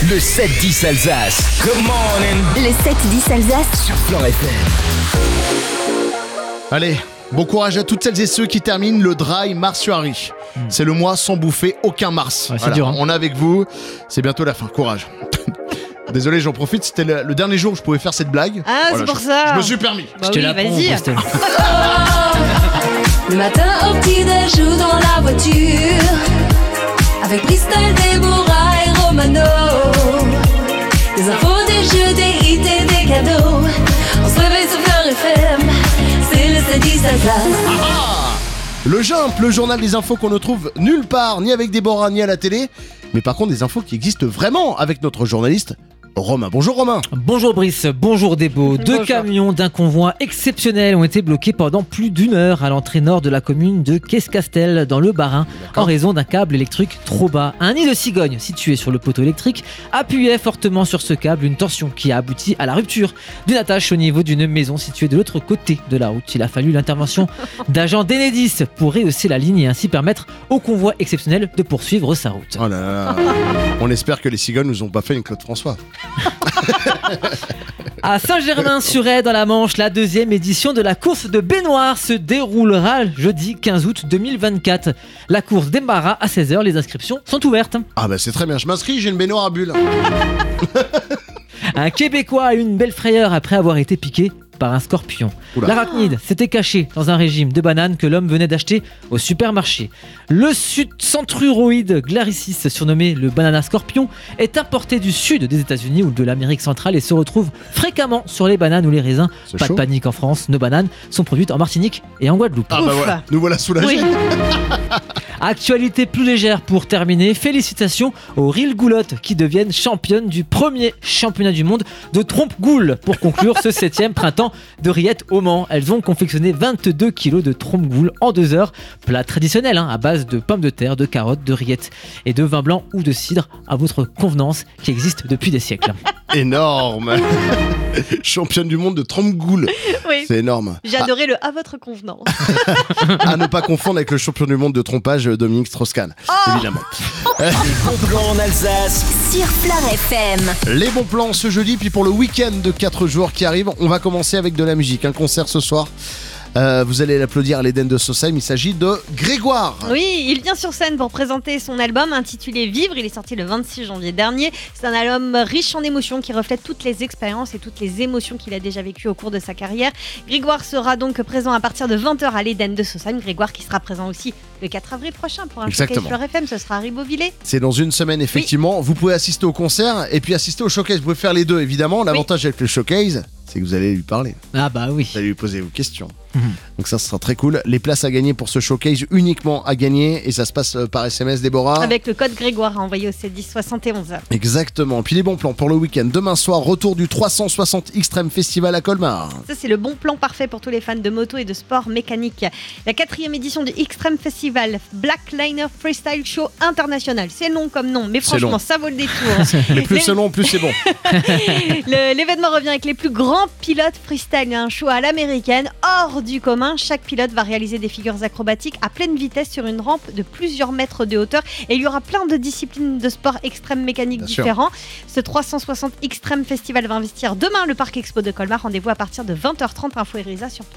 Le 7-10 Alsace. Good morning. Le 7-10 Alsace Sur Flan FM. Allez, bon courage à toutes celles et ceux qui terminent le dry marsuari. C'est le mois sans bouffer aucun Mars. Ouais, c'est dur, hein. On est avec vous, c'est bientôt la fin, courage. Désolé, j'en profite, c'était le dernier jour où je pouvais faire cette blague. Ah, c'est pour ça. Je me suis permis. Bah Je te oui, l'apprends, vas-y. Christelle. Le matin au petit-déj ou dans la voiture, avec Christelle, Déborah et Romano. Des infos, des jeux, des hits et des cadeaux. On se réveille sur Flan FM, c'est le 7-10 Alsace. Le Jump, le journal des infos qu'on ne trouve nulle part, ni avec Déborah, ni à la télé. Mais par contre, des infos qui existent vraiment avec notre journaliste Romain. Bonjour Romain. Bonjour Brice, bonjour Débo. Deux Bonjour. camions d'un convoi exceptionnel ont été bloqués pendant plus d'une heure à l'entrée nord de la commune de Quescastel dans le Bas-Rhin en raison d'un câble électrique trop bas. Un nid de cigogne situé sur le poteau électrique appuyait fortement sur ce câble, une tension qui a abouti à la rupture d'une attache au niveau d'une maison située de l'autre côté de la route. Il a fallu l'intervention d'agents d'Enedis pour rehausser la ligne et ainsi permettre au convoi exceptionnel de poursuivre sa route. Oh là là. On espère que les cigognes nous ont pas fait une Claude François. À Saint-Germain-sur-Aie, dans la Manche, la deuxième édition de la course de baignoire se déroulera jeudi 15 août 2024. La course démarrera à 16h, les inscriptions sont ouvertes. Ah bah c'est très bien, je m'inscris, j'ai une baignoire à bulles. Un Québécois a eu une belle frayeur après avoir été piqué par un scorpion. Oula. L'arachnide s'était caché dans un régime de bananes que l'homme venait d'acheter au supermarché. Le centruroïde glaricis, surnommé le banana scorpion, est importé du sud des États-Unis ou de l'Amérique centrale et se retrouve fréquemment sur les bananes ou les raisins. C'est Pas chaud. de panique en France, nos bananes sont produites en Martinique et en Guadeloupe. Ah bah Ouf. voilà, nous voilà soulagés. Oui. Actualité plus légère pour terminer, félicitations aux Rilgoulottes qui deviennent championnes du premier championnat du monde de trompe-goule pour conclure ce 7e printemps de rillettes au Mans. Elles ont confectionné 22 kilos de trompe-goule en 2 heures, plat traditionnel à base de pommes de terre, de carottes, de rillettes et de vin blanc ou de cidre à votre convenance qui existe depuis des siècles. Énorme. Championne du monde de trompe-goule. Oui. C'est énorme. J'ai adoré le à votre convenance. À ne pas confondre avec le champion du monde de trompage Dominique Strauss-Kahn, évidemment. Les bons plans en Alsace. sur Flan FM. Les bons plans ce jeudi, puis pour le week-end de 4 jours qui arrive, on va commencer avec de la musique. Un concert ce soir. Vous allez l'applaudir à l'Eden de Sausheim, il s'agit de Grégoire. Oui, il vient sur scène pour présenter son album intitulé Vivre. Il est sorti le 26 janvier dernier. C'est un album riche en émotions qui reflète toutes les expériences et toutes les émotions qu'il a déjà vécues au cours de sa carrière. Grégoire sera donc présent à partir de 20h à l'Eden de Sausheim. Grégoire qui sera présent aussi le 4 avril prochain pour un Exactement. showcase Flan FM. Ce sera à Ribeauvillé. C'est dans une semaine, effectivement. Vous pouvez assister au concert et puis assister au showcase. Vous pouvez faire les deux, évidemment. L'avantage avec le showcase, c'est que vous allez lui parler. Ah bah oui. Vous allez lui poser vos questions. Donc ça sera très cool. Les places à gagner pour ce showcase uniquement à gagner et ça se passe par SMS, Déborah. Avec le code Grégoire à envoyer au 71071. Exactement. Puis les bons plans pour le week-end. Demain soir, retour du 360 Extreme Festival à Colmar. Ça, c'est le bon plan parfait pour tous les fans de moto et de sport mécanique. La 4e édition du Extreme Festival Black Liner Freestyle Show International. C'est long comme nom, mais C'est long. franchement, ça vaut le détour. Mais plus c'est long, plus c'est bon. L'événement revient avec les plus grands pilotes freestyle. Un show à l'américaine, hors du commun. Chaque pilote va réaliser des figures acrobatiques à pleine vitesse sur une rampe de plusieurs mètres de hauteur. Et il y aura plein de disciplines de sport extrême mécanique Bien sûr. différents. Ce 360 Extreme Festival va investir demain le Parc Expo de Colmar. Rendez-vous à partir de 20h30. Info et résa sur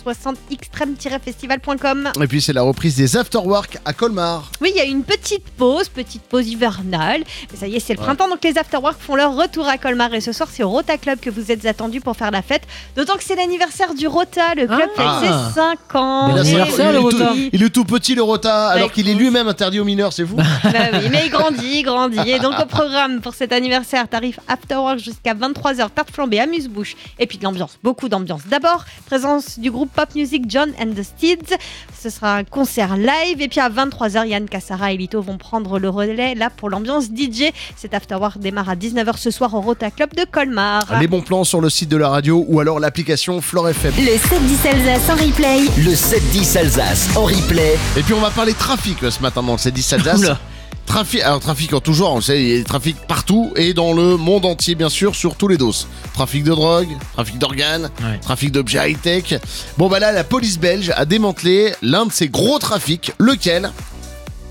360extreme-festival.com. Et puis c'est la reprise des afterwork à Colmar. Oui, il y a eu une petite pause hivernale. Mais ça y est, c'est le printemps, donc les afterwork font leur retour à Colmar. Et ce soir, c'est au Rota Club que vous êtes attendus pour faire la fête. D'autant que c'est l'anniversaire du Rota. Le club fête ses 5 ans. Bon Eh anniversaire, le oui. Rota. Il est tout petit le Rota, alors qu'il est écoute. lui-même interdit aux mineurs, c'est vous. Bah oui, mais il grandit. Et donc au programme pour cet anniversaire, tarif afterwork jusqu'à 23h, tarte flambée, amuse-bouche et puis de l'ambiance, beaucoup d'ambiance. D'abord, présence du groupe pop music John and the Steeds. Ce sera un concert live et puis à 23h, Yann Cassara et Lito vont prendre le relais là pour l'ambiance DJ. Cet afterwork démarre à 19h ce soir au Rota Club de Colmar. Les bons plans sur le site de la radio ou alors l'application Flan FM. Le 7-10 Alsace en replay. Le 7-10 Alsace en replay. Et puis on va parler trafic ce matin dans le 7-10 Alsace. Oula. Trafic en tout genre, on sait, il y a des trafics partout et dans le monde entier bien sûr, sur tous les dos. Trafic de drogue, trafic d'organes, Ouais. trafic d'objets high-tech. Bon bah là, la police belge a démantelé l'un de ces gros trafics, lequel ?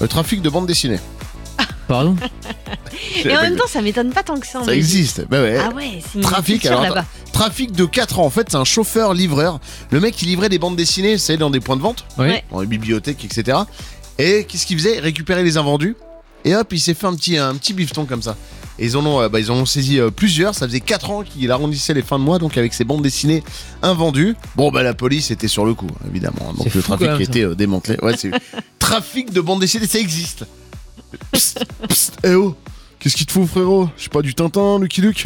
Le trafic de bande dessinée. Pardon. Et en même temps, ça m'étonne pas tant que ça. Ça existe. Bah ouais. Ah ouais, c'est une Trafic, culture alors, là-bas. trafic de 4 ans. En fait, c'est un chauffeur-livreur. Le mec, il livrait des bandes dessinées, c'est dans des points de vente, Oui. Ouais. dans les bibliothèques, etc. Et qu'est-ce qu'il faisait? Il récupérait les invendus. Et hop, il s'est fait un petit bifton comme ça. Et ils en ont saisi plusieurs. Ça faisait 4 ans qu'il arrondissait les fins de mois, donc avec ses bandes dessinées invendues. Bon, bah la police était sur le coup, évidemment. Donc C'est le fou, trafic quand même, était démantelé. Ouais, c'est trafic de bandes dessinées, ça existe. Psst, psst, eh oh, qu'est-ce qu'il te faut, frérot? Je sais pas, du Tintin, Lucky Luke.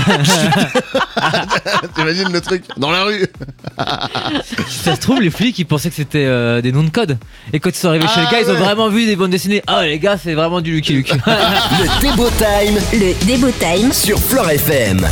T'imagines le truc dans la rue. Si ça se trouve, les flics ils pensaient que c'était des noms de code. Et quand ils sont arrivés chez le gars, ils ont ouais. vraiment vu des bandes dessinées. Ah, les gars, c'est vraiment du Lucky Luke. Le Débo Time Le Débo Time sur Fleure FM.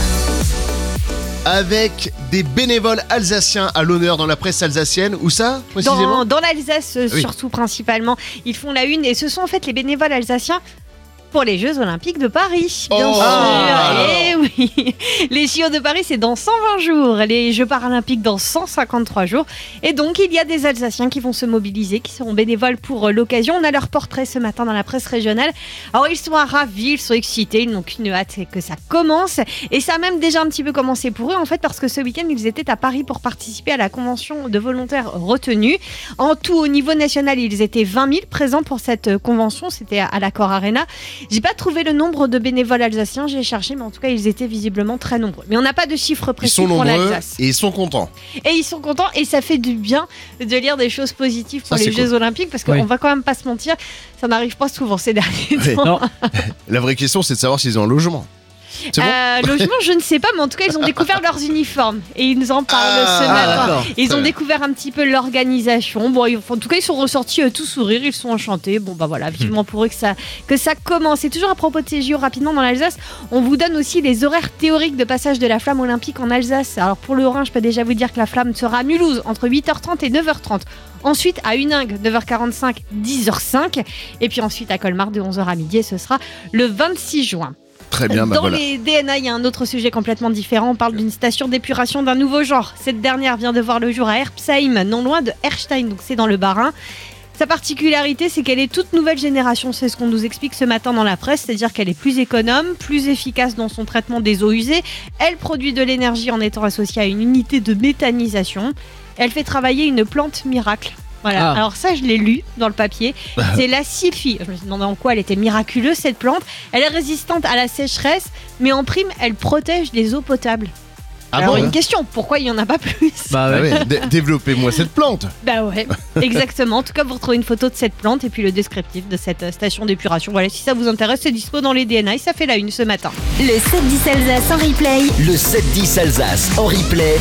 Avec des bénévoles alsaciens à l'honneur dans la presse alsacienne. Où ça, précisément? Dans l'Alsace, Oui. surtout principalement, ils font la une et ce sont en fait les bénévoles alsaciens pour les Jeux Olympiques de Paris. Bien Oh, sûr. alors. Eh oui. Les JO de Paris, c'est dans 120 jours. Les Jeux Paralympiques dans 153 jours. Et donc, il y a des Alsaciens qui vont se mobiliser, qui seront bénévoles pour l'occasion. On a leur portrait ce matin dans la presse régionale. Alors, ils sont ravis, ils sont excités, ils n'ont qu'une hâte, c'est que ça commence. Et ça a même déjà un petit peu commencé pour eux, en fait, parce que ce week-end, ils étaient à Paris pour participer à la convention de volontaires retenus. En tout, au niveau national, ils étaient 20 000 présents pour cette convention. C'était à l'Accor Arena. J'ai pas trouvé le nombre de bénévoles alsaciens, j'ai cherché, mais en tout cas, ils étaient visiblement très nombreux. Mais on n'a pas de chiffres Ils précis sont pour nombreux l'Alsace. et ils sont contents. Et ils sont contents et ça fait du bien de lire des choses positives pour Ça, les c'est Jeux cool. Olympiques parce qu'on Oui. va quand même pas se mentir, ça n'arrive pas souvent ces derniers Ouais. temps. Non, La vraie question, c'est de savoir s'ils ont un logement. C'est bon? Logement, je ne sais pas, mais en tout cas, ils ont découvert leurs uniformes et ils nous en parlent ce matin. d'accord. Ils Très ont bien. découvert un petit peu l'organisation. Bon, en tout cas, ils sont ressortis tout sourire, ils sont enchantés. Bon, bah voilà, vivement pour eux que ça commence. Et toujours à propos de ces JO rapidement dans l'Alsace, on vous donne aussi les horaires théoriques de passage de la flamme olympique en Alsace. Alors pour le Rhin, je peux déjà vous dire que la flamme sera à Mulhouse entre 8h30 et 9h30. Ensuite à Huningue, 9h45, 10h05. Et puis ensuite à Colmar, de 11h à midi. Et ce sera le 26 juin. Très bien, bah Dans voilà. les DNA, il y a un autre sujet complètement différent. On parle d'une station d'épuration d'un nouveau genre. Cette dernière vient de voir le jour à Erbsheim, non loin de Erstein, donc c'est dans le Bas-Rhin. Sa particularité, c'est qu'elle est toute nouvelle génération. C'est ce qu'on nous explique ce matin dans la presse, c'est-à-dire qu'elle est plus économe, plus efficace dans son traitement des eaux usées. Elle produit de l'énergie en étant associée à une unité de méthanisation. Elle fait travailler une plante miracle. Voilà. Ah. Alors ça, je l'ai lu dans le papier. C'est la Sylphie. Je me suis demandé en quoi elle était miraculeuse, cette plante. Elle est résistante à la sécheresse, mais en prime, elle protège les eaux potables. Ah Alors, bon, une question, pourquoi il n'y en a pas plus? bah Ah ouais. ouais, développez-moi cette plante. Bah ouais, exactement. En tout cas, vous retrouvez une photo de cette plante et puis le descriptif de cette station d'épuration. Voilà, si ça vous intéresse, c'est dispo dans les DNA et ça fait la une ce matin. Le 7-10 Alsace en replay. Le 7-10 Alsace en replay.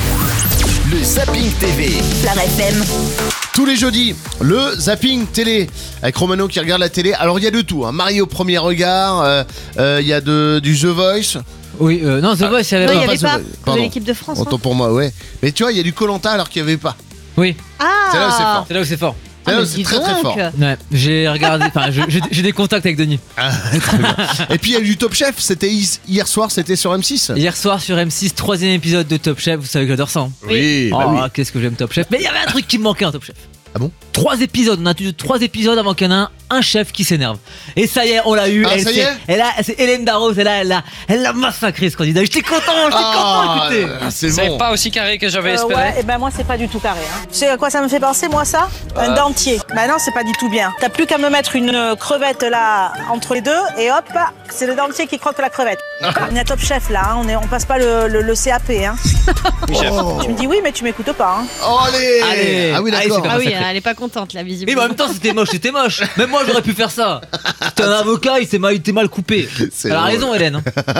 Le Zapping TV. Fleure FM. Tous les jeudis, le zapping télé avec Romano qui regarde la télé. Alors il y a de tout, hein. Marie au premier regard, il y a du The Voice. Oui, non, The Voice, il y avait Non, il pas. n'y avait The pas Voice. de Pardon. l'équipe de France. Autant hein. pour moi, ouais. Mais tu vois, il y a du Koh-Lanta alors qu'il n'y avait pas. Oui, Ah, C'est là où c'est fort. c'est là où c'est fort. Ah, C'est là où mais c'est dis très très donc. fort. Ouais, j'ai regardé, enfin, j'ai des contacts avec Denis. Ah, très bien. Et puis il y a du Top Chef, c'était hier soir, c'était sur M6. Hier soir sur M6, 3ème épisode de Top Chef, vous savez que j'adore ça. Hein. Oui, Oh, bah oui. qu'est-ce que j'aime Top Chef. Mais il y avait un truc qui me manquait en Top Chef. Ah bon? 3 épisodes, on a eu 3 épisodes avant qu'il y en ait un chef qui s'énerve. Et ça y est, on l'a eu. Ah, ça y est c'est Hélène Darroze, elle l'a massacré ce candidat. J'étais content, écoutez. c'est C'est bon. pas aussi carré que j'avais espéré. Ouais, et ben moi c'est pas du tout carré. Hein. Tu sais à quoi ça me fait penser moi ça? Un dentier. Bah non, c'est pas du tout bien. T'as plus qu'à me mettre une crevette là entre les deux et hop, c'est le dentier qui croque la crevette. On est à Top Chef là, hein. On passe pas le CAP. Hein. Oui, chef. Tu me dis oui, mais tu m'écoutes pas. Hein. Oh, allez. Allez. Ah oui, Allez, d'accord. c'est Ah oui, massacré. elle est pas contente là, Mais visiblement. en même temps, c'était moche. Même moi, j'aurais pu faire ça. C'était un avocat, il était mal coupé. C'est Elle a drôle. raison, Hélène.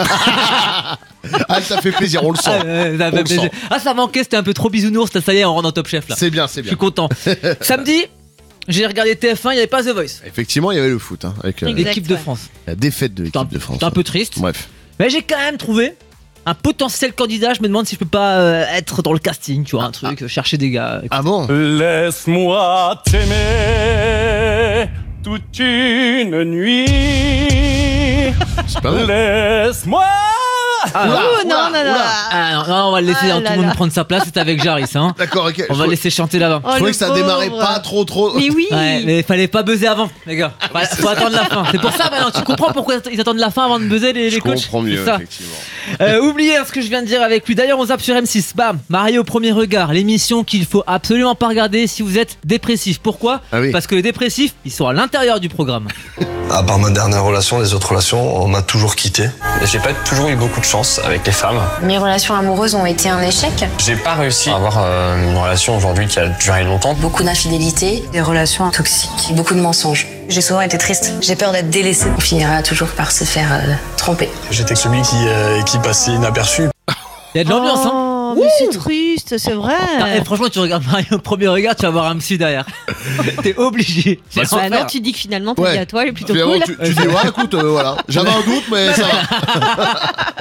Ah, ça fait plaisir, on le sent. Ça fait On le plaisir. sent. Ah, ça manquait, c'était un peu trop bisounours. Ça y est, on rentre dans Top Chef là. C'est bien, c'est Je suis bien. content. Samedi, j'ai regardé TF1, il n'y avait pas The Voice. Effectivement, il y avait le foot, hein, avec Exact, L'équipe de ouais. France. la défaite de C'était un, l'équipe de France. c'était un peu triste. Bref. Mais j'ai quand même trouvé un potentiel candidat. Je me demande si je peux pas être dans le casting, tu vois, un truc, chercher des gars. Ah bon? Laisse-moi t'aimer toute une nuit. C'est pas mal. Laisse-moi Ah, Oula, Ouh, non, oula, non, non. oula. Ah, non, on va le laisser Ah tout là le monde là. prendre sa place. C'est avec Jarvis. Hein. D'accord, ok. On va le laisser chanter là-bas. Oh, Je trouvais le que ça démarrait pauvre. pas trop. Mais oui. Ouais, mais fallait pas buzzer avant, les gars. Faut attendre la fin. C'est pour ça maintenant, tu comprends pourquoi ils attendent la fin avant de buzzer les Je coachs. comprends mieux, C'est ça. effectivement. Oubliez ce que je viens de dire avec lui. D'ailleurs, on zappe sur M6. Bam, Marié au premier regard, l'émission qu'il faut absolument pas regarder si vous êtes dépressif. Pourquoi ? Ah oui. Parce que les dépressifs, ils sont à l'intérieur du programme. À part ma dernière relation, les autres relations, on m'a toujours quitté. J'ai pas toujours eu beaucoup de chance avec les femmes. Mes relations amoureuses ont été un échec. J'ai pas réussi à avoir une relation aujourd'hui qui a duré longtemps. Beaucoup d'infidélité, des relations toxiques, beaucoup de mensonges. J'ai souvent été triste. J'ai peur d'être délaissée. On finira toujours par se faire tromper. J'étais celui qui passait inaperçu. Il y a de l'ambiance, hein. Oh, mais c'est triste, c'est vrai. Et franchement, tu regardes Marié au premier regard, tu vas voir un psy derrière. T'es obligé. C'est Bah l'enfer. non, tu dis que finalement, ton Ouais. vie à toi, elle est plutôt Finalement, cool. tu dis, ouais, écoute, voilà. J'avais un doute, mais ça va.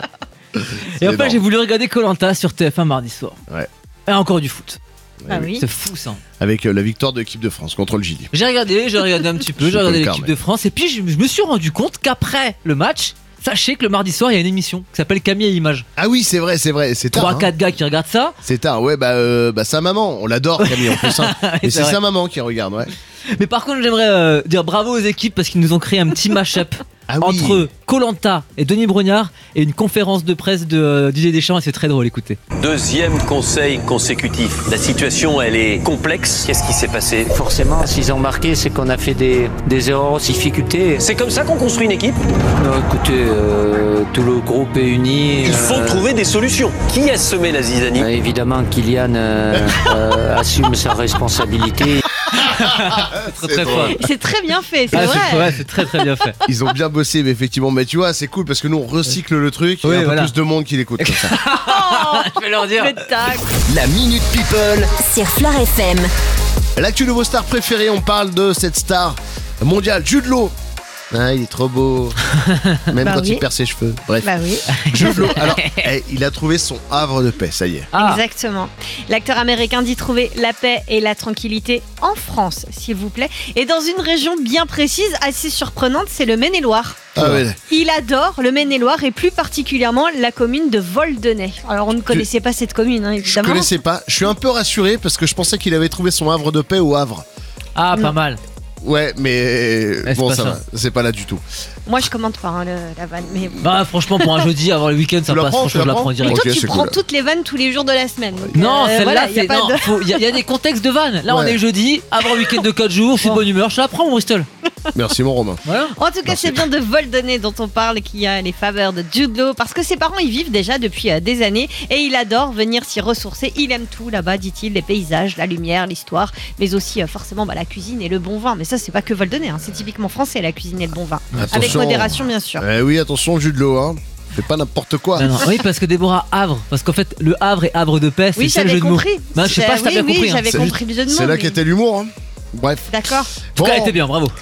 Et enfin, énorme. j'ai voulu regarder Koh-Lanta sur TF1 mardi soir. Ouais. Et encore du foot. Ah oui. C'est fou ça. Avec la victoire de l'équipe de France contre le Chili. J'ai regardé un petit peu, j'ai regardé l'équipe de France et puis je me suis rendu compte qu'après le match, sachez que le mardi soir il y a une émission qui s'appelle Camille et Images. Ah oui, c'est vrai, c'est tard. 3-4 gars qui regardent ça. C'est tard, ouais, bah sa maman, on l'adore Camille en plus. Hein. Et c'est vrai. sa maman qui regarde, ouais. Mais par contre j'aimerais dire bravo aux équipes parce qu'ils nous ont créé un petit mash-up Ah oui. entre Koh-Lanta et Denis Brognard et une conférence de presse de Didier Deschamps et c'est très drôle, écoutez. Deuxième conseil consécutif. La situation, elle est complexe. Qu'est-ce qui s'est passé? Forcément, s'ils ont marqué, c'est qu'on a fait des erreurs, difficultés. C'est comme ça qu'on construit une équipe? Écoutez, tout le groupe est uni. Il faut trouver des solutions. Qui a semé la zizanie? Évidemment, Kylian assume sa responsabilité. Très fort. C'est très bien fait, c'est Ah, vrai. c'est très bien fait. Ils ont bien bossé, mais effectivement, mais tu vois, c'est cool parce que nous on recycle le truc et Oui, il y a un peu voilà. plus de monde qui l'écoute comme ça. Je vais leur dire. Le tac. La Minute People. Sur Flair FM. L'actu de vos stars préférées, on parle de cette star mondiale, Jude Law. Ah, il est trop beau. Même Bah quand oui. il perd ses cheveux. Bref. Bah oui. Jude Law. Alors, il a trouvé son havre de paix, ça y est. Ah. Exactement. L'acteur américain dit trouver la paix et la tranquillité en France, s'il vous plaît. Et dans une région bien précise, assez surprenante, c'est le Maine-et-Loire. Ah ouais. Il adore le Maine-et-Loire et plus particulièrement la commune de Voldenay. Alors on ne connaissait pas cette commune, hein, Je évidemment. connaissais pas. Je suis un peu rassuré parce que je pensais qu'il avait trouvé son havre de paix au Havre. Ah, pas Non. mal. Ouais, mais c'est bon, pas ça ça. va. C'est pas là du tout. Moi je commente pas hein, la vanne. Mais... Bah, franchement, pour un jeudi avant le week-end, ça Tu la passe. prends, Franchement, tu la je la prends prends Mais direct. Ok, toi tu c'est prends cool. toutes les vannes tous les jours de la semaine. Donc, Non, celle-là, voilà, y a c'est. pas Non, de- il y a des contextes de vannes. Là, on Ouais. est jeudi, avant le week-end de 4 jours, je suis de bonne humeur, je la prends, mon Bristol. Merci mon Romain. Voilà. En tout cas, c'est bien de Voldenay dont on parle qui a les faveurs de Jude Law parce que ses parents y vivent déjà depuis des années et il adore venir s'y ressourcer. Il aime tout là-bas, dit-il, les paysages, la lumière, l'histoire, mais aussi forcément la cuisine et le bon vin. Mais ça, c'est pas que Voldenay, hein, c'est typiquement français la cuisine et le bon vin. Avec Attention. modération, bien sûr. Eh oui, attention, Jude Law, hein. Fais pas n'importe quoi. Non, non. Oui, parce que Déborah Havre, parce qu'en fait, le Havre et Havre de paix, c'est Oui, ça le j'avais jeu de mots. compris. Bah, je sais pas si t'as bien compris. Oui, hein. j'avais C'est- compris le jeu de mots. C'est là mais- qu'était l'humour, hein. Bref. D'accord. En tout cas, elle était bien, bravo.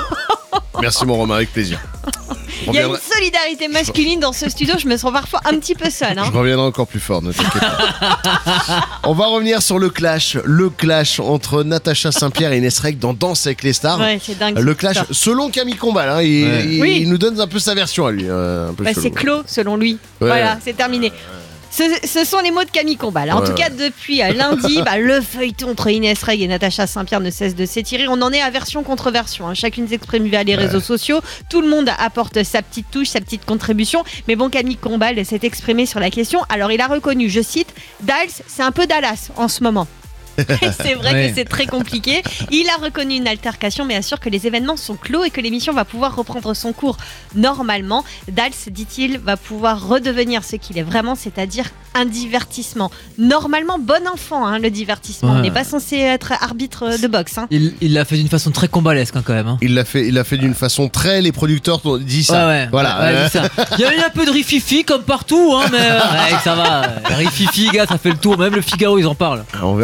Merci mon Romain, avec plaisir. Je Il y a une reviendrai, solidarité masculine dans ce studio, je me sens parfois un petit peu seule. Hein. je reviendrai encore plus fort, ne t'inquiète pas. On va revenir sur le clash entre Natacha Saint-Pierre et Inès Reg dans Danse avec les stars. Ouais, c'est dingue. Le cette clash, histoire. selon Camille Combal, hein, Oui. il nous donne un peu sa version à lui. Un peu Bah, chelou. c'est clos selon lui. Ouais. Voilà, c'est terminé. Ce sont les mots de Camille Combal. En Ouais. tout cas, depuis lundi, le feuilleton entre Inès Reg et Natacha Saint-Pierre ne cesse de s'étirer. On en est à version contre version. Hein. Chacune s'exprime via les réseaux sociaux. Tout le monde apporte sa petite touche, sa petite contribution. Mais bon, Camille Combal s'est exprimé sur la question. Alors, il a reconnu, je cite, Dals, c'est un peu Dallas en ce moment. C'est vrai Ouais. que c'est très compliqué. Il a reconnu une altercation, mais assure que les événements sont clos et que l'émission va pouvoir reprendre son cours normalement. Dals, dit-il, va pouvoir redevenir ce qu'il est vraiment, c'est-à-dire un divertissement. Normalement, bon enfant, hein, le divertissement. Ouais. On n'est pas censé être arbitre de boxe. Hein. Il l'a fait d'une façon très combalesque hein, quand même. Hein. Il l'a fait d'une façon très. Les producteurs disent ça. Ouais, ouais. Voilà. Ouais, c'est ça. Il y a eu un peu de rififi comme partout, hein, mais ouais, ça va. Rififi, gars, ça fait le tour. Même le Figaro, ils en parlent. On verra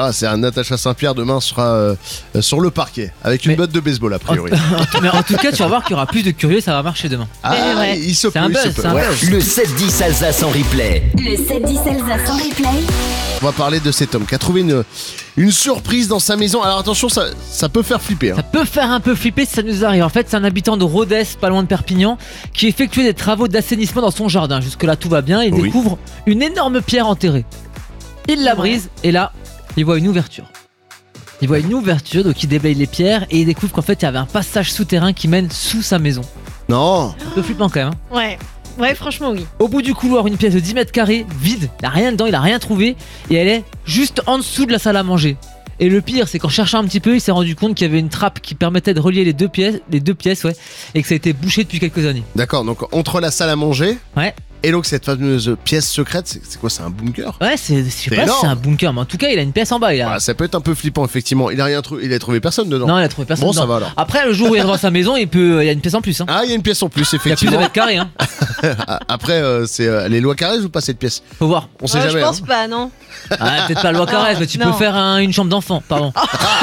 Ah, c'est un Natacha Saint-Pierre demain sera sur le parquet avec une botte de baseball a priori. Mais en tout cas, tu vas voir qu'il y aura plus de curieux, ça va marcher demain. Il se peut. C'est un buzz, c'est un buzz. Le 7-10 Alsace en replay. Le 7-10 Alsace en replay. On va parler de cet homme qui a trouvé une surprise dans sa maison. Alors attention, ça peut faire flipper. Ça peut faire un peu flipper si ça nous arrive. En fait, c'est un habitant de Rodez, pas loin de Perpignan, qui effectuait des travaux d'assainissement dans son jardin. Jusque-là, tout va bien. Il découvre une énorme pierre enterrée. Il la brise et là, il voit une ouverture. Donc il déblaye les pierres et il découvre qu'en fait, il y avait un passage souterrain qui mène sous sa maison. Non. Un peu flippant quand même. Ouais, franchement, oui. Au bout du couloir, une pièce de 10 mètres carrés, vide, il n'a rien dedans, il n'a rien trouvé, et elle est juste en dessous de la salle à manger. Et le pire, c'est qu'en cherchant un petit peu, il s'est rendu compte qu'il y avait une trappe qui permettait de relier les deux pièces, et que ça a été bouché depuis quelques années. D'accord, donc entre la salle à manger et donc cette fameuse pièce secrète, c'est quoi, c'est un bunker? Ouais, je sais pas si c'est un bunker, mais en tout cas, il a une pièce en bas. Ça peut être un peu flippant, effectivement. Il a trouvé personne dedans. Non, il a trouvé personne dedans. Bon, ça va alors. Après, le jour où il rentre dans sa maison, il y a une pièce en plus. Hein. Ah, il y a une pièce en plus, effectivement. Il y a plus de mètres carrés. Hein. Après, c'est les lois Carrez ou pas cette pièce? Faut voir. On sait jamais. Je pense pas, non. Ah, peut-être pas loi Carrez, mais tu peux faire une chambre d'enfant, pardon.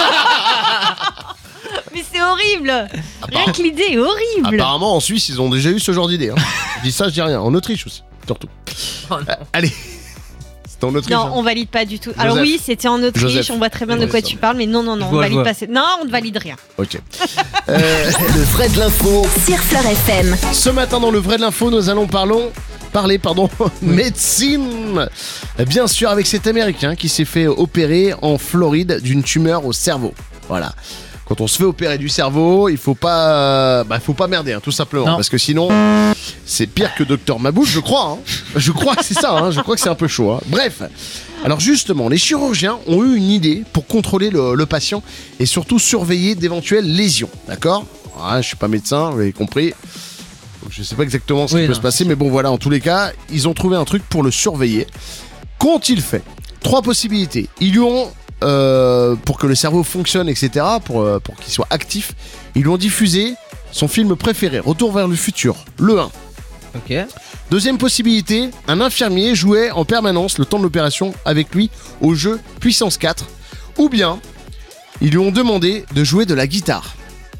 Mais c'est horrible. Rien que l'idée est horrible. Apparemment, en Suisse, ils ont déjà eu ce genre d'idée. Hein. Je dis ça, je dis rien. En Autriche aussi, surtout. Allez. C'était en Autriche. Non, on valide pas du tout. Alors oui, c'était en Autriche. Joseph. On voit très bien de quoi tu parles, mais non, on valide pas. Non, on ne valide rien. Ok. Le vrai de l'info sur Fleur FM. Ce matin, dans le vrai de l'info, nous allons parler médecine. Bien sûr, avec cet Américain qui s'est fait opérer en Floride d'une tumeur au cerveau. Voilà. Quand on se fait opérer du cerveau, il faut pas merder, hein, tout simplement. Non. Parce que sinon, c'est pire que Docteur Mabouche, je crois. Hein. Je crois que c'est ça, hein. Je crois que c'est un peu chaud. Hein. Bref, alors justement, les chirurgiens ont eu une idée pour contrôler le patient et surtout surveiller d'éventuelles lésions. D'accord ? Je suis pas médecin, vous l'avez compris. Donc, je sais pas exactement ce qui peut se passer, mais bon voilà, en tous les cas, ils ont trouvé un truc pour le surveiller. Qu'ont-ils fait ? 3 possibilités. Ils lui ont... pour que le cerveau fonctionne, etc., pour qu'il soit actif, ils lui ont diffusé son film préféré, Retour vers le futur, le 1. Ok. Deuxième possibilité, un infirmier jouait en permanence le temps de l'opération avec lui au jeu Puissance 4, ou bien ils lui ont demandé de jouer de la guitare.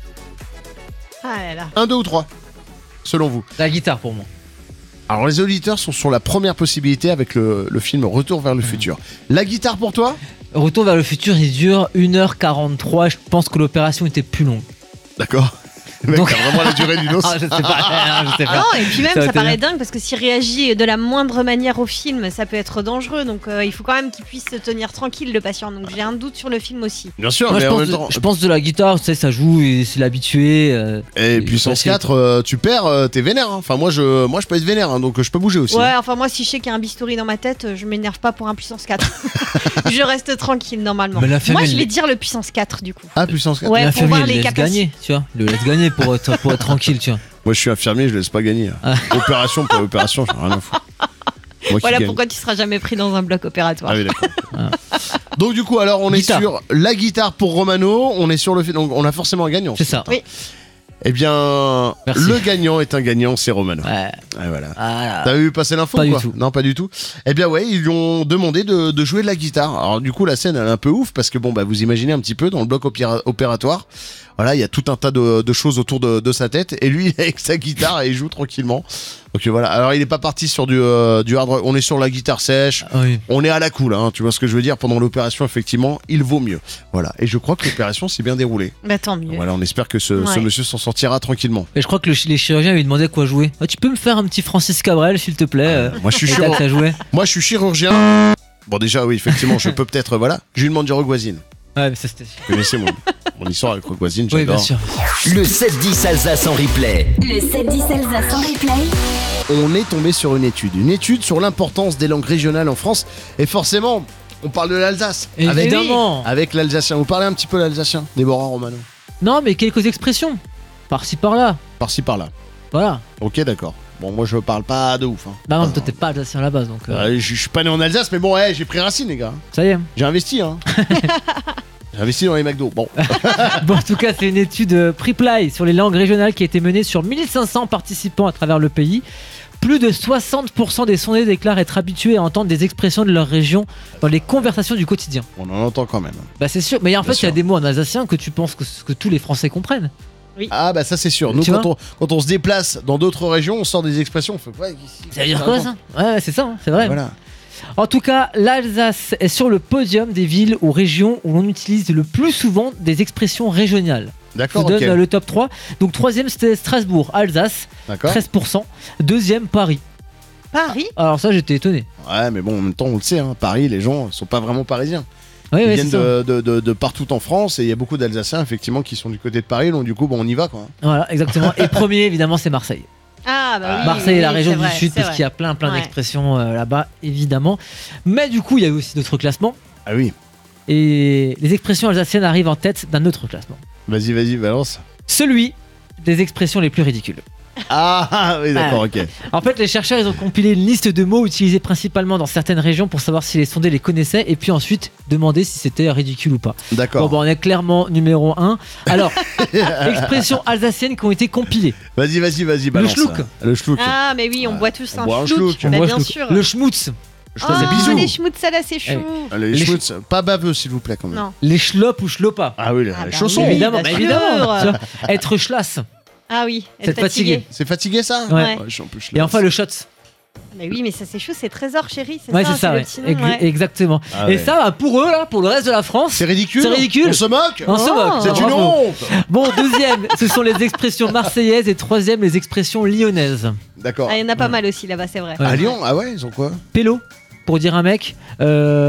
Ah là là. 1, 2 ou 3, selon vous? La guitare pour moi. Alors les auditeurs sont sur la première possibilité avec le film Retour vers le futur. La guitare pour toi? Retour vers le futur, il dure 1h43. Je pense que l'opération était plus longue. D'accord. Donc... T'as vraiment la durée d'une os. Je sais pas. Non, et puis même, ça paraît dingue parce que s'il réagit de la moindre manière au film, ça peut être dangereux. Donc il faut quand même qu'il puisse se tenir tranquille, le patient. Donc j'ai un doute sur le film aussi. Bien sûr, moi, mais en même temps... je pense de la guitare, tu sais, ça joue et c'est l'habitué. Et Puissance 4, tu perds, t'es vénère. Hein. Enfin, moi, je peux être vénère, hein, donc je peux bouger aussi. Ouais, enfin, moi, si je sais qu'il y a un bistouri dans ma tête, je m'énerve pas pour un Puissance 4. Je reste tranquille normalement. Moi, je vais dire le Puissance 4 du coup. Ah, Puissance 4. Ouais, pour voir les capacités. Gagner, tu vois. Le laisse gagner pour être tranquille, tu vois. Moi, je suis infirmier, je laisse pas gagner. Opération pour opération, j'en ai rien à foutre. Voilà pourquoi tu seras jamais pris dans un bloc opératoire. Ah oui, d'accord. Donc du coup, alors on est sur la guitare pour Romano, on est sur le film, donc on a forcément un gagnant. C'est ça. Oui. Eh bien, le gagnant est un gagnant, c'est Romano. Ouais. Voilà. Ah, t'as vu passer l'info pas ou quoi? du tout. Non, pas du tout. Eh bien ouais, ils lui ont demandé de jouer de la guitare. Alors du coup, la scène elle est un peu ouf parce que bon vous imaginez un petit peu dans le bloc opératoire. Voilà, il y a tout un tas de choses autour de sa tête et lui avec sa guitare il joue tranquillement. Donc voilà. Alors il est pas parti sur du hard rock. On est sur la guitare sèche. Oui. On est à la cool. Hein, tu vois ce que je veux dire? Pendant l'opération, effectivement, il vaut mieux. Voilà. Et je crois que l'opération s'est bien déroulée. Bah tant mieux. Voilà, on espère que ce monsieur s'en sortira tranquillement. Et je crois que les chirurgiens lui demandaient quoi jouer. Tu peux me faire un petit Francis Cabrel, s'il te plaît? Moi je suis chirurgien. Bon déjà oui, effectivement, je peux peut-être je lui demande du Rogoisine. Ouais, mais ça c'était. Vous connaissez mon histoire avec Rogoisine, j'adore. Oui, bien sûr. Le 7-10 Alsace en replay. Le 7-10 Alsace en replay. On est tombé sur une étude sur l'importance des langues régionales en France. Et forcément, on parle de l'Alsace. Évidemment. Avec l'alsacien. Vous parlez un petit peu l'alsacien, Déborah Romano? Non, mais quelques expressions. Par-ci par-là. Par-ci par-là. Voilà. Ok, d'accord. Bon, moi je parle pas de ouf. Hein. Bah non, toi t'es pas alsacien à la base donc. Je suis pas né en Alsace, mais bon, j'ai pris racine, les gars. Ça y est. J'ai investi, hein. J'ai investi dans les McDo. Bon. Bon, en tout cas, c'est une étude Preply sur les langues régionales qui a été menée sur 1500 participants à travers le pays Plus de 60% des sondés déclarent être habitués à entendre des expressions de leur région dans les conversations du quotidien. On en entend quand même. Bah c'est sûr, mais en fait il y a des mots en alsacien que tu penses que tous les Français comprennent. Oui. Ah bah ça c'est sûr. Nous quand on se déplace dans d'autres régions, on sort des expressions. On fait ouais, ça veut dire quoi ça ? Ouais, c'est ça, hein, c'est vrai. Voilà. En tout cas, l'Alsace est sur le podium des villes ou régions où l'on utilise le plus souvent des expressions régionales. D'accord, je vous donne le top 3. Donc troisième c'était Strasbourg, Alsace, d'accord. 13%. Deuxième Paris. Paris ? Alors ça j'étais étonné. Ouais mais bon en même temps on le sait, hein, Paris les gens sont pas vraiment parisiens. Oui, ils oui, viennent de partout en France et il y a beaucoup d'Alsaciens effectivement qui sont du côté de Paris, donc du coup on y va quoi. Voilà exactement. Et premier évidemment c'est Marseille. Ah bah oui. Marseille est la région du Sud c'est parce qu'il y a plein Ouais. d'expressions là-bas évidemment. Mais du coup il y a aussi d'autres classements. Ah oui. Et les expressions alsaciennes arrivent en tête d'un autre classement. Vas-y balance. Celui des expressions les plus ridicules. Ah oui d'accord, ok. En fait, les chercheurs ils ont compilé une liste de mots utilisés principalement dans certaines régions pour savoir si les sondés les connaissaient et puis ensuite demander si c'était ridicule ou pas. D'accord. Bon, on est clairement numéro 1. Alors, expressions alsaciennes qui ont été compilées. Vas-y balance. Le schlouk. Ah mais oui, on boit tous un boit un schlouk. schlouk. Bah, On bien boit sûr. le schmutz. C'est bisous. Les schmutz là c'est chou. Les schmutz, pas baveux s'il vous plaît quand même. Non. Les schlop ou schlopa. Ah oui, les bah chaussons. oui, Évidemment, bien évidemment. sûr. Tu vois, être schlass. Ah oui, C'est être fatigué. C'est fatigué ça Ouais. Je suis un peu Et enfin le shots. Mais oui, mais ça c'est chou, c'est trésor chérie, c'est Ouais, ça, c'est ça, le ouais. petit nom, ouais. Exactement. Ah Et ouais. ça, bah, pour eux, là, pour le reste de la France, C'est ridicule. C'est ridicule. On se moque. on se moque. C'est une Bravo. honte. Bon, deuxième, ce sont les expressions marseillaises et troisième, les expressions lyonnaises. D'accord. Ah, il y en a pas mal aussi là-bas, c'est vrai. Ouais. À Lyon, ah ouais, ils ont quoi? Pélo, pour dire un mec. Les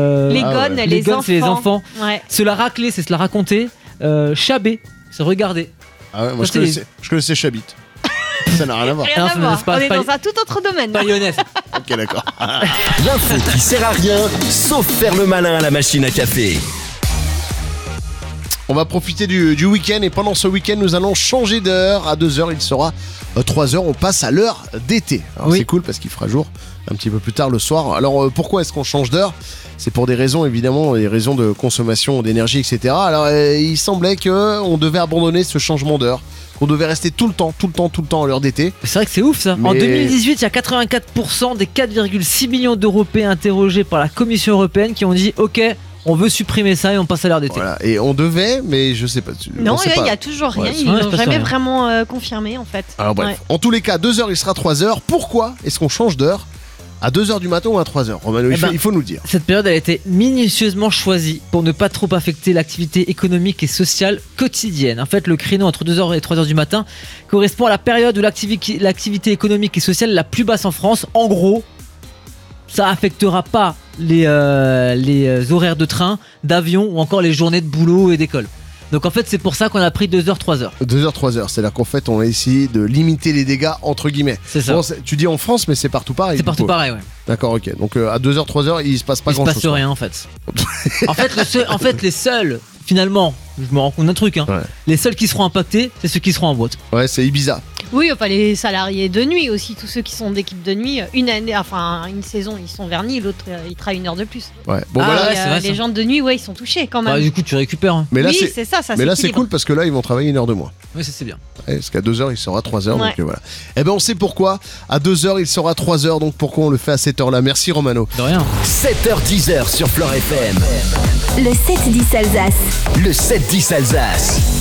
Ah gonnes, ouais. les gonnes, enfants. c'est les enfants. Ouais. Se la racler, c'est se la raconter. Chabé, c'est regarder. Ah ouais, moi Ça, je connaissais Chabit. Ça n'a rien à voir. Rien Non, à c'est voir. pas- On est pas- dans un tout autre domaine. Pas lyonnaise. Ok, d'accord. L'info qui sert à rien, sauf faire le malin à la machine à café. On va profiter du week-end et pendant ce week-end, nous allons changer d'heure. À 2h, il sera 3h. On passe à l'heure d'été. Alors Oui. c'est cool parce qu'il fera jour un petit peu plus tard le soir. Alors pourquoi est-ce qu'on change d'heure? C'est pour des raisons évidemment, des raisons de consommation d'énergie, etc. Alors il semblait qu'on devait abandonner ce changement d'heure. Qu'on devait rester tout le temps à l'heure d'été. C'est vrai que c'est ouf ça. Mais- En 2018, il y a 84% des 4,6 millions d'Européens interrogés par la Commission européenne qui ont dit OK, on veut supprimer ça et on passe à l'heure d'été. Voilà. Et on devait, mais je sais pas. Non, on sait il pas. y a toujours rien. Ouais, Ils ouais, n'ont c'est pas jamais sûr, vraiment confirmé en fait. Alors bref, Ouais. en tous les cas, 2h, il sera 3h. Pourquoi est-ce qu'on change d'heure à 2h du matin ou à 3h? Romano, il faut nous le dire. Cette période a été minutieusement choisie pour ne pas trop affecter l'activité économique et sociale quotidienne. En fait, le créneau entre 2h et 3h du matin correspond à la période où l'activité économique et sociale est la plus basse en France. En gros, ça affectera pas les horaires de train, d'avion ou encore les journées de boulot et d'école. Donc en fait, c'est pour ça qu'on a pris 2h, 3h. 2h, 3h, c'est-à-dire qu'en fait, on a essayé de limiter les dégâts, entre guillemets. C'est ça. Bon, tu dis en France, mais c'est partout pareil. C'est du partout coup. pareil, ouais. D'accord, ok. Donc à 2h, 3h, il se passe pas Il se grand-chose. passe rien en fait. En fait, les seuls, finalement, je me rends compte d'un truc, hein, Ouais. les seuls qui seront impactés, c'est ceux qui seront en boîte. Ouais, c'est Ibiza. Oui, enfin les salariés de nuit aussi, tous ceux qui sont d'équipe de nuit, une saison ils sont vernis, l'autre il travaille une heure de plus. Ouais. Bon, Ah, voilà. ouais, c'est vrai, les ça. gens de nuit, ouais, ils sont touchés quand même. Bah, du coup, tu récupères. Hein. Mais là, oui, c'est ça. mais là, c'est s'équilibre. cool parce que là, ils vont travailler une heure de moins. Oui, ça c'est bien. Ouais, parce qu'à 2h, il sera 3h. Ouais. Donc voilà. Eh ben, on sait pourquoi. À 2h, il sera 3h. Donc pourquoi on le fait à cette heure-là? Merci Romano. De rien. 7h-10h sur Flore FM. Le 7-10 Alsace. Le 7-10 Alsace.